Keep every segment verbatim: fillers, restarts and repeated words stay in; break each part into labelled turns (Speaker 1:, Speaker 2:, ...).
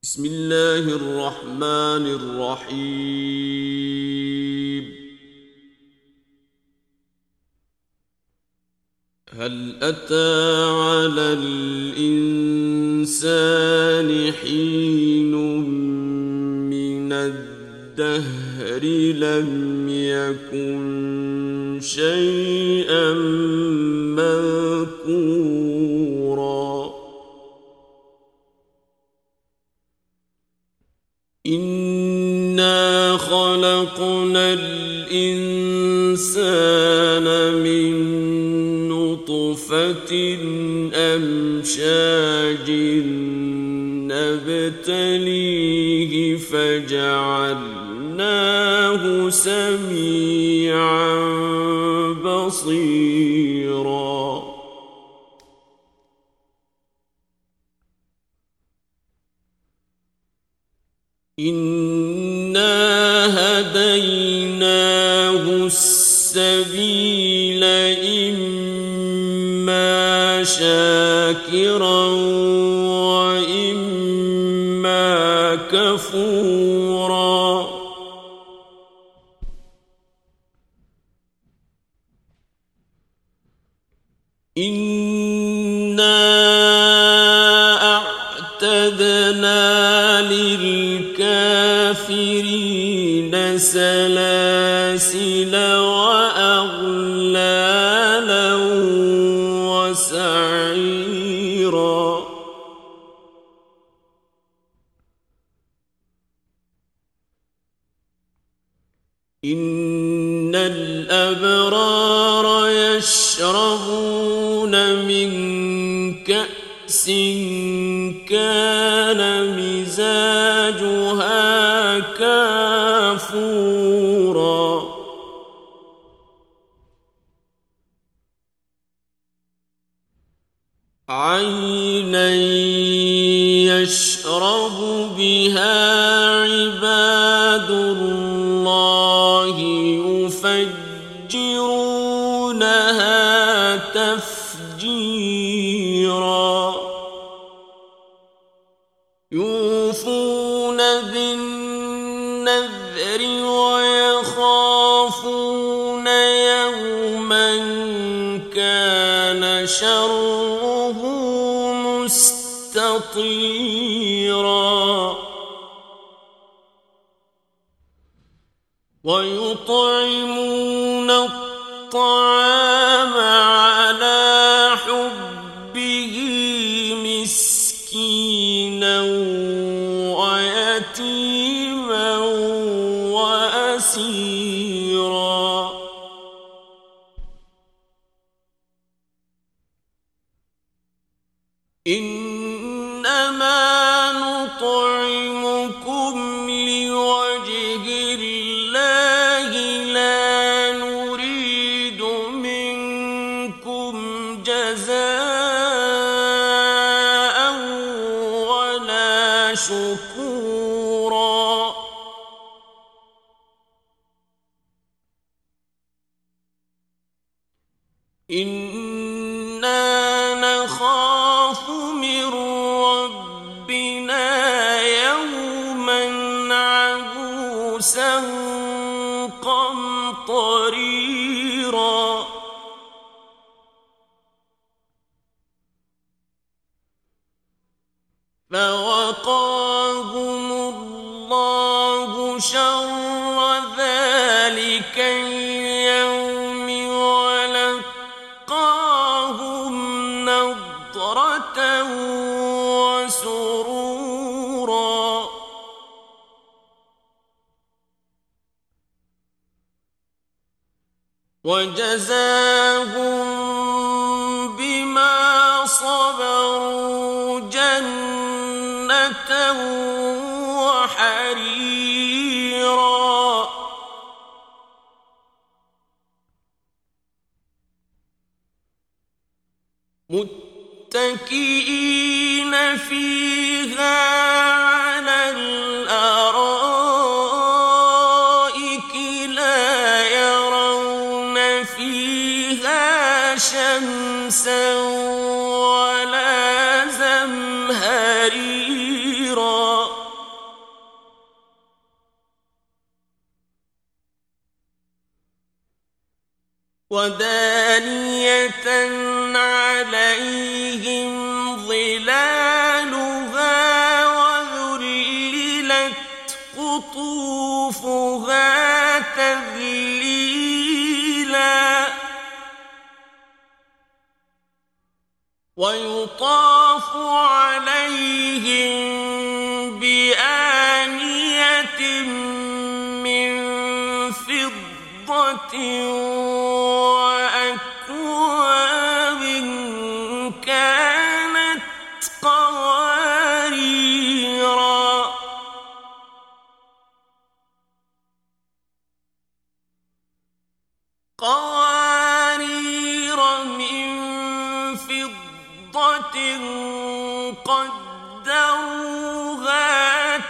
Speaker 1: بسم الله الرحمن الرحيم. هل أتى على الإنسان حين من الدهر لم يكن شيئا مذكورا إنا خلقنا الإنسان من نطفة أمشاج نبتليه فجعلناه سميعا بصيرا إنا هديناه السبيل إما شاكرا وإما كفورا إنا أعتدنا للكافرين سلاسل وأغلالا وسعيرا إن الأبرار يشربون من كأس كان مزاجها كافورا عينا يشرب بها عباد الله يفجرونها تفجيرا يوفون بالنذر ويخافون يوما كان شره مستطيرا ويطعمون الطعام على حبه مسكينا ويتيما وأسيرا إنما نطعمكم لوجه الله لا نريد منكم جزاء ولا شكورا إنا نخاف من ربنا يوما عبوسا قمطريرا فوقاهم الله شر ذلك اليوم ولقاهم نضرة وسرورا وجزاهم بما صبروا جنة وحريرا متكئين فيها على الأرائك لا يرون فيها شمسا ولا زمهريرا ودانية عليهم ظلالها وذللت قطوفها تذليلا ويطاف عليهم بآنية من فضة وأكواب كانت قواريرا قوارير من فضة قدروها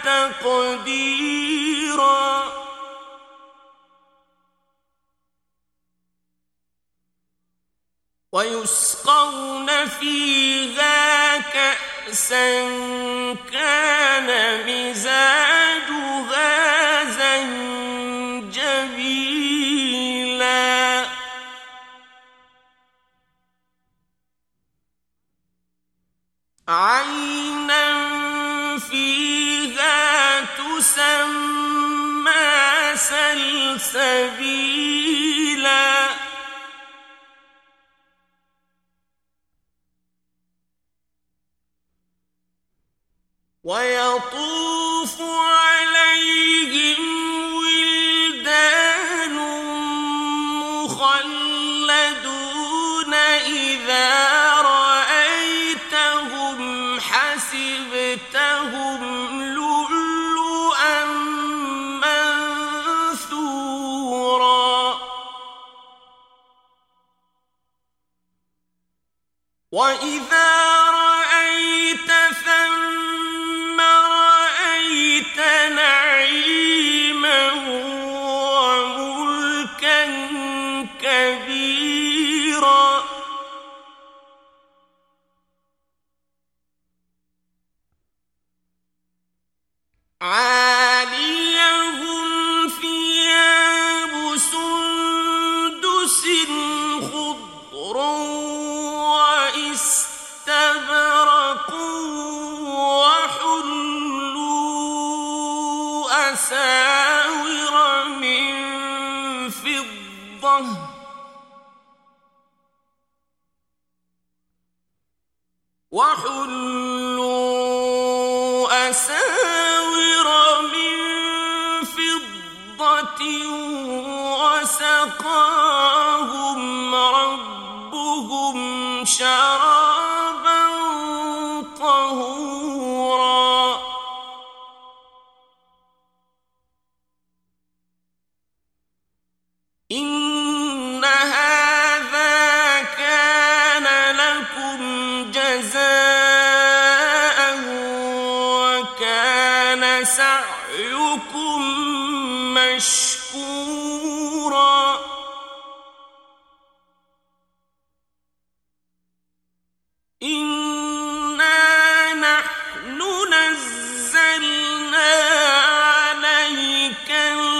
Speaker 1: تقديرا ويسقون فيها كأسا كان مزاجها زنجبيلا عينا فيها تسمى سلسبيلا ويطوف عليهم ولدان مخلدون إذا رأيتهم حسبتهم لؤلؤا منثورا وإذا رأيت ثم رأيت نعيما وملكا كبيرا عاليهم ثياب سندس خضر واستبرق وحلوا أساور من فضة وحلوا أساور من فضة وسقاهم ربهم شرابا طهورا إن هذا كان لكم جزاء وكان سعيكم مشكورا إنا نحن نزلنا عليك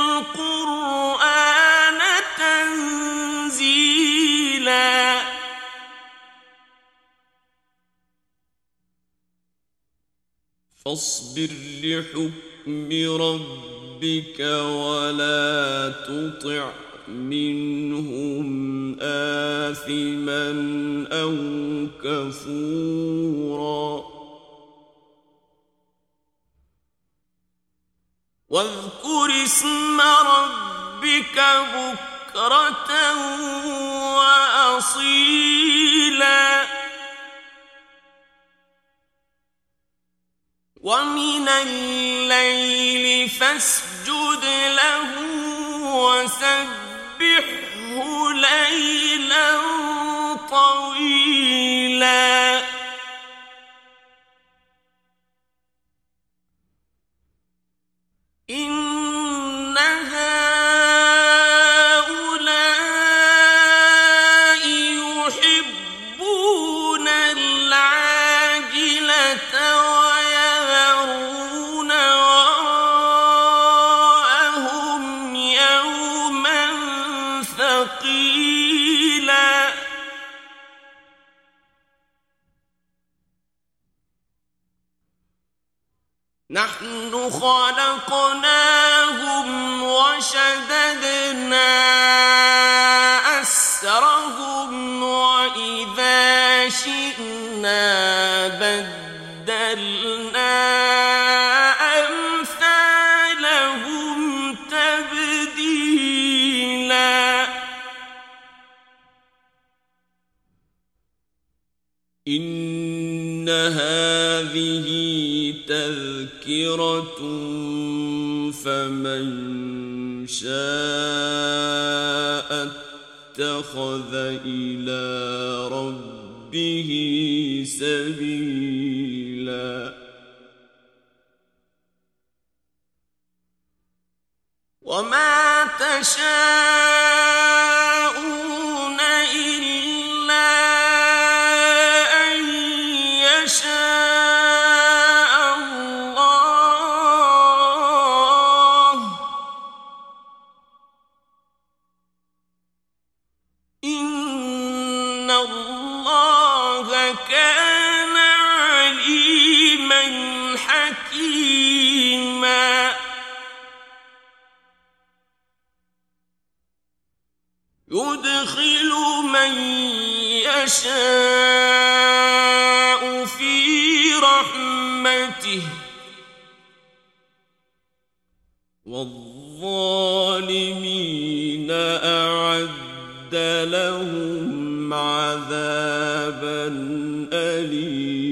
Speaker 1: القرآن تنزيلا فاصبر لحكم ربك ولا تطع منهم آثما أو كفورا واذكر اسم ربك بكرة وأصيلا ومن الليل فاسجد له وسبحه ليلا طويلا إن هؤلاء يحبون العاجلة ويذرون وراءهم يوما ثقيلا نحن خلقناهم وشددنا أسرهم وإذا شئنا بدلنا أمثالهم تبديلا إن هذه تذكرة فمن شاء اتخذ إلى ربه سبيلا وما تشاءون إلا أن يشاء الله إن الله كان عليما حكيما يدخل من يشاء في رحمته والظالمين أعد لهم عذابا أليما